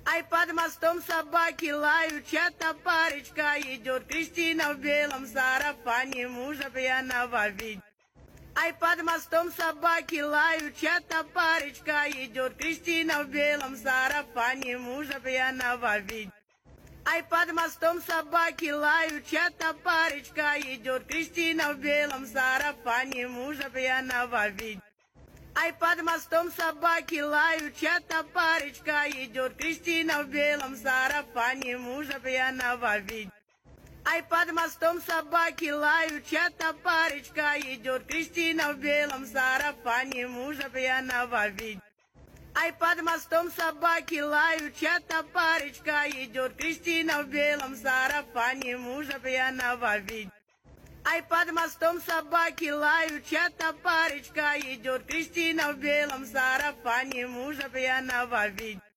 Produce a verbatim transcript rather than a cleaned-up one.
Ай, под мостом собаки лают, чья-то парочка идет. Кристина в белом сарафане мужа пьяного видит. Ай, под мостом собаки лают, чья-то парочка идет. Кристина в белом сарафане мужа пьяного видит. Ай, под мостом собаки лают, чья-то парочка идет. Кристина в белом сарафане мужа пьяного видит. Ай, под мостом собаки лают, чья-то парочка идет. Кристина в белом сарафане мужа пьяного видит. Ай, под мостом собаки лают, чья-то парочка идет. Кристина в белом сарафане мужа пьяного видит. Ай, под мостом собаки лают, чья-то парочка идет. Кристина в белом сарафане мужа пьяного видит. Ай, под мостом собаки лают, чья-то парочка идет. Кристина в белом сарафане мужа пьяного видит.